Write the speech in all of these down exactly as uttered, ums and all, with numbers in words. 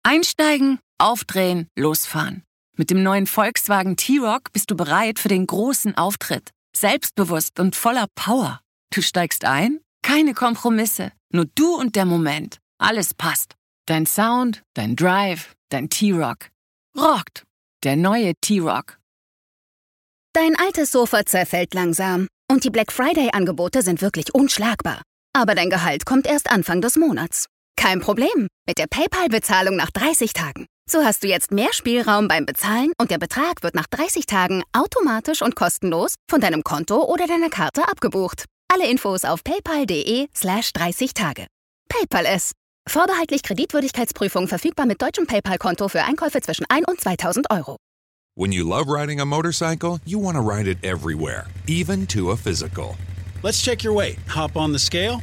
Einsteigen, aufdrehen, losfahren. Mit dem neuen Volkswagen T-Roc bist du bereit für den großen Auftritt. Selbstbewusst und voller Power. Du steigst ein? Keine Kompromisse. Nur du und der Moment. Alles passt. Dein Sound, dein Drive, dein T-Roc. Rockt. Der neue T-Roc. Dein altes Sofa zerfällt langsam und die Black Friday-Angebote sind wirklich unschlagbar. Aber dein Gehalt kommt erst Anfang des Monats. Kein Problem mit der PayPal-Bezahlung nach dreißig Tagen. So hast du jetzt mehr Spielraum beim Bezahlen und der Betrag wird nach dreißig Tagen automatisch und kostenlos von deinem Konto oder deiner Karte abgebucht. Alle Infos auf paypal.de slash 30 Tage. PayPal es. Vorbehaltlich Kreditwürdigkeitsprüfung verfügbar mit deutschem PayPal-Konto für Einkäufe zwischen ein und zweitausend Euro. When you love riding a motorcycle, you want to ride it everywhere, even to a physical. Let's check your weight. Hop on the scale.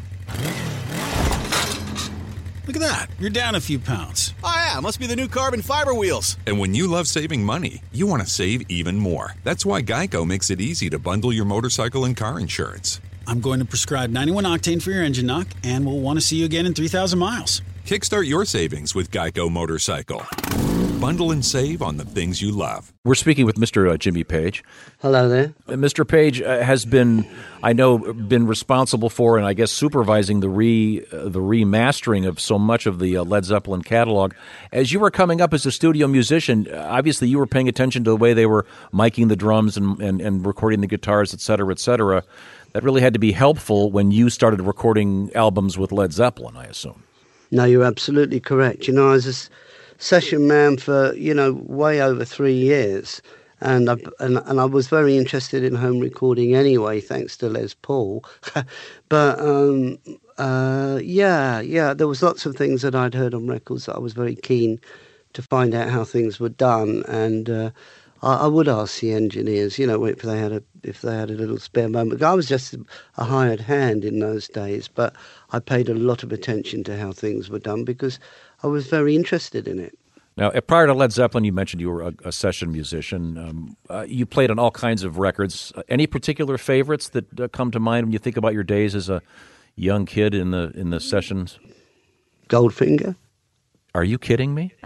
Look at that. You're down a few pounds. Oh, yeah. Must be the new carbon fiber wheels. And when you love saving money, you want to save even more. That's why Geico makes it easy to bundle your motorcycle and car insurance. I'm going to prescribe ninety-one octane for your engine knock, and we'll want to see you again in three thousand miles. Kickstart your savings with Geico Motorcycle. Bundle and save on the things you love. We're speaking with Mister Uh, Jimmy Page. Hello there. Uh, Mister Page uh, has been, I know, been responsible for and I guess supervising the re uh, the remastering of so much of the uh, Led Zeppelin catalog. As you were coming up as a studio musician, uh, obviously you were paying attention to the way they were miking the drums and, and, and recording the guitars, et cetera, et cetera. That really had to be helpful when you started recording albums with Led Zeppelin, I assume. No, you're absolutely correct. You know, I was a s- session man for, you know, way over three years. And I, and, and I was very interested in home recording anyway, thanks to Les Paul. but, um, uh, yeah, yeah, there was lots of things that I'd heard on records that I was very keen to find out how things were done. And uh, I, I would ask the engineers, you know, if they had a if they had a little spare moment. I was just a hired hand in those days, but I paid a lot of attention to how things were done because I was very interested in it. Now, uh, prior to Led Zeppelin, you mentioned you were a, a session musician. Um, uh, you played on all kinds of records. Uh, any particular favorites that uh, come to mind when you think about your days as a young kid in the in the sessions? Goldfinger. Are you kidding me?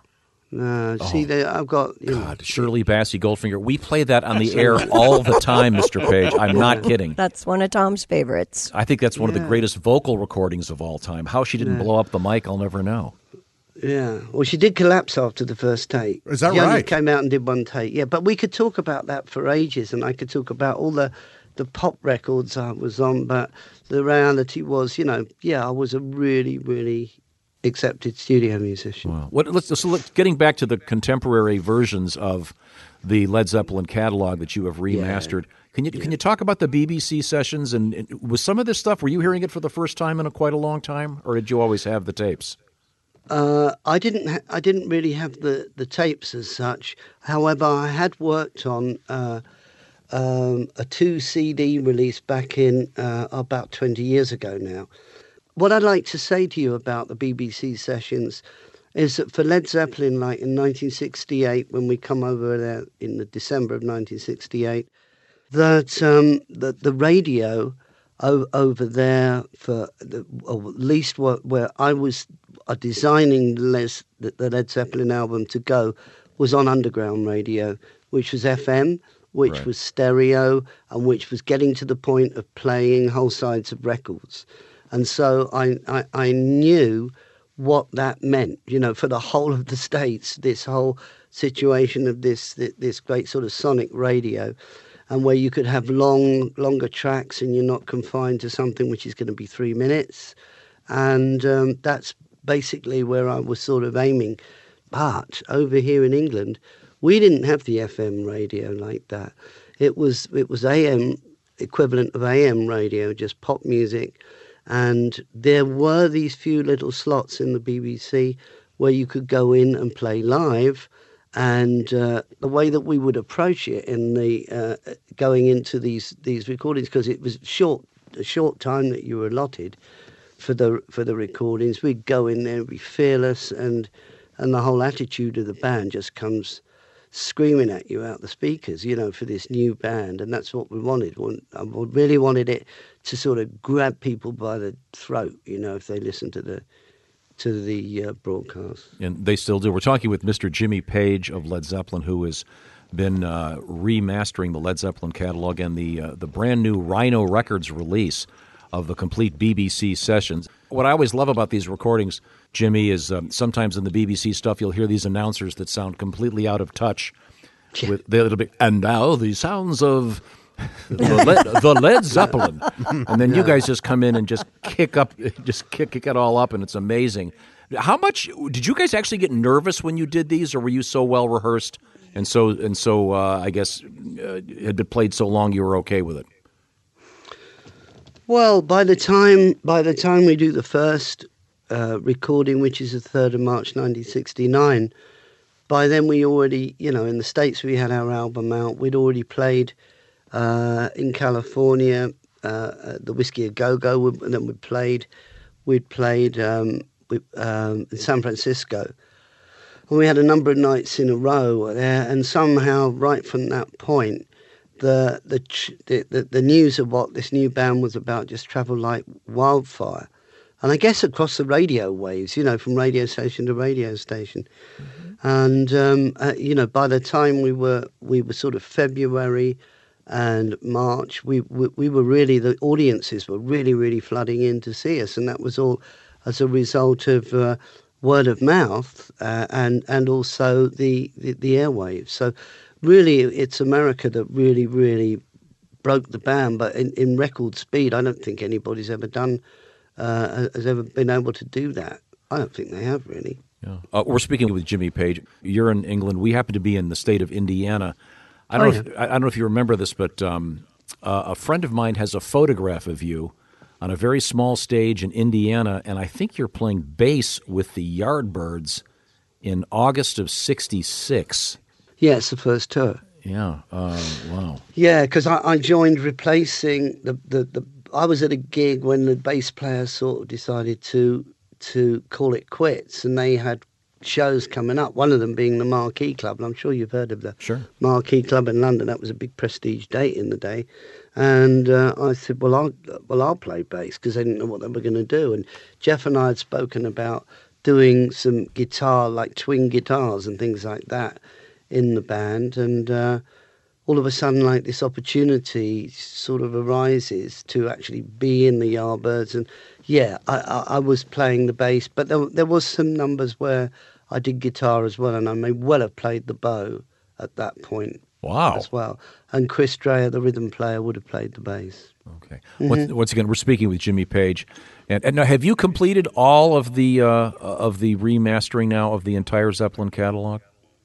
No, see, Oh. they, I've got... You God, Shirley Bassey, Goldfinger. We play that on the air all the time, Mister Page. I'm not kidding. That's one of Tom's favorites. I think that's one of the Yeah. greatest vocal recordings of all time. How she didn't Yeah. blow up the mic, I'll never know. Yeah, well, she did collapse after the first take. Is that she only right? came out and did one take. Yeah, but we could talk about that for ages, and I could talk about all the, the pop records I was on, but the reality was, you know, yeah, I was a really, really accepted studio musician. Wow. What, let's, so let's, getting back to the contemporary versions of the Led Zeppelin catalog that you have remastered, can you can you talk about the B B C sessions? And, and was some of this stuff, were you hearing it for the first time in a quite a long time, or did you always have the tapes? Uh, I didn't. Ha- I didn't really have the, the tapes as such. However, I had worked on uh, um, a two C D release back in uh, about twenty years ago now. What I'd like to say to you about the B B C sessions is that for Led Zeppelin, like in nineteen sixty-eight, when we come over there in the December of nineteen sixty-eight, that um, that the radio o- over there for the, or at least what, where I was uh, designing the, Les, the, the Led Zeppelin album to go was on underground radio, which was F M, which Right. was stereo, and which was getting to the point of playing whole sides of records. And so I, I, I knew what that meant, you know, for the whole of the States, this whole situation of this this great sort of sonic radio, and where you could have long, longer tracks and you're not confined to something which is going to be three minutes. And um, that's basically where I was sort of aiming. But over here in England, we didn't have the F M radio like that. It was it was A M, equivalent of A M radio, just pop music. And there were these few little slots in the B B C where you could go in and play live. And uh, the way that we would approach it in the uh, going into these these recordings, because it was short a short time that you were allotted for the for the recordings, we'd go in there, be fearless, and and the whole attitude of the band just comes screaming at you out the speakers, you know, for this new band. And that's what we wanted. I really wanted it to sort of grab people by the throat, you know, if they listen to the to the uh, broadcast. And they still do. We're talking with Mister Jimmy Page of Led Zeppelin, who has been uh, remastering the Led Zeppelin catalog and the uh, the brand new Rhino Records release of the complete B B C sessions. What I always love about these recordings, Jimmy, is um, sometimes in the B B C stuff you'll hear these announcers that sound completely out of touch. Yeah. With the little bit, and now the sounds of the, Led, the Led Zeppelin, and then yeah. you guys just come in and just kick up, just kick, kick it all up, and it's amazing. How much did you guys actually get nervous when you did these, or were you so well rehearsed and so and so? Uh, I guess uh, had been played so long you were okay with it. Well, by the time by the time we do the first uh, recording, which is the third of March, nineteen sixty-nine, by then we already, you know, in the States we had our album out. We'd already played uh, in California, uh, the Whiskey a Go Go, and then we played, we'd played um, we, um, in San Francisco. And we had a number of nights in a row there, and somehow, right from that point, the the the, the news of what this new band was about just travelled like wildfire. And I guess across the radio waves, you know, from radio station to radio station. Mm-hmm. And, um, uh, you know, by the time we were we were sort of February and March, we, we, we were really, the audiences were really, really flooding in to see us. And that was all as a result of uh, word of mouth uh, and, and also the, the, the airwaves. So really, it's America that really, really broke the band. But in, in record speed, I don't think anybody's ever done Uh, has ever been able to do that. I don't think they have, really. Yeah. Uh, we're speaking with Jimmy Page. You're in England. We happen to be in the state of Indiana. I don't, oh, know, if, I don't know if you remember this, but um, uh, a friend of mine has a photograph of you on a very small stage in Indiana, and I think you're playing bass with the Yardbirds in August of sixty-six. Yeah, it's the first tour. Yeah. Uh, wow. Yeah, because I, I joined replacing the, the, the I was at a gig when the bass player sort of decided to to call it quits, and they had shows coming up, one of them being the Marquee Club, and I'm sure you've heard of the sure. Marquee Club in London. That was a big prestige date in the day. And uh, I said, well, I'll, well, I'll play bass, because they didn't know what they were going to do. And Jeff and I had spoken about doing some guitar, like twin guitars and things like that in the band, and uh, all of a sudden, like, this opportunity sort of arises to actually be in the Yardbirds. And yeah, I, I, I was playing the bass, but there, there was some numbers where I did guitar as well, and I may well have played the bow at that point. Wow. As well. And Chris Dreyer, the rhythm player, would have played the bass. Okay. Mm-hmm. Once, once again, we're speaking with Jimmy Page. And, and now, have you completed all of the uh, of the remastering now of the entire Zeppelin catalog?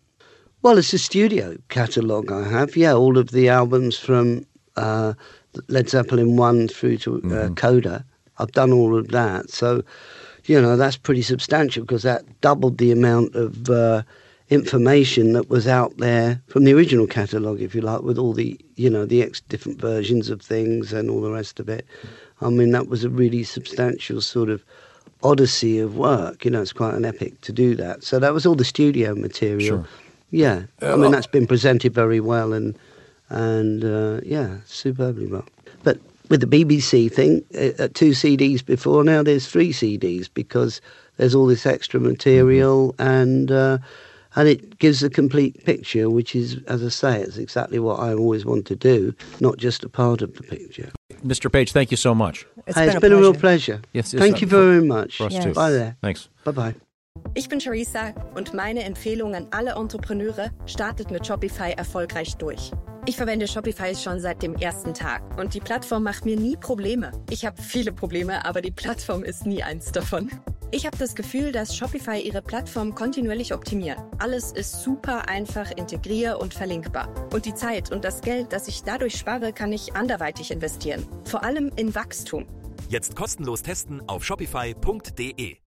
Well, it's a studio catalogue I have, yeah, all of the albums from uh, Led Zeppelin one through to uh, mm-hmm. Coda. I've done all of that. So, you know, that's pretty substantial, because that doubled the amount of uh, information that was out there from the original catalogue, if you like, with all the, you know, the ex- different versions of things and all the rest of it. I mean, that was a really substantial sort of odyssey of work. You know, it's quite an epic to do that. So that was all the studio material. Sure. Yeah, I mean, that's been presented very well, and, and uh, yeah, superbly well. But with the B B C thing, uh, two C Ds before, now there's three C Ds, because there's all this extra material, mm-hmm. and uh, and it gives a complete picture, which is, as I say, it's exactly what I always want to do, not just a part of the picture. Mister Page, thank you so much. It's hey, been, it's a, been a real pleasure. Yes, yes, thank uh, you very much. For us yes. too. Bye there. Thanks. Bye-bye. Ich bin Charissa und meine Empfehlung an alle Entrepreneure: startet mit Shopify erfolgreich durch. Ich verwende Shopify schon seit dem ersten Tag und die Plattform macht mir nie Probleme. Ich habe viele Probleme, aber die Plattform ist nie eins davon. Ich habe das Gefühl, dass Shopify ihre Plattform kontinuierlich optimiert. Alles ist super einfach integrier- und verlinkbar. Und die Zeit und das Geld, das ich dadurch spare, kann ich anderweitig investieren. Vor allem in Wachstum. Jetzt kostenlos testen auf shopify punkt de.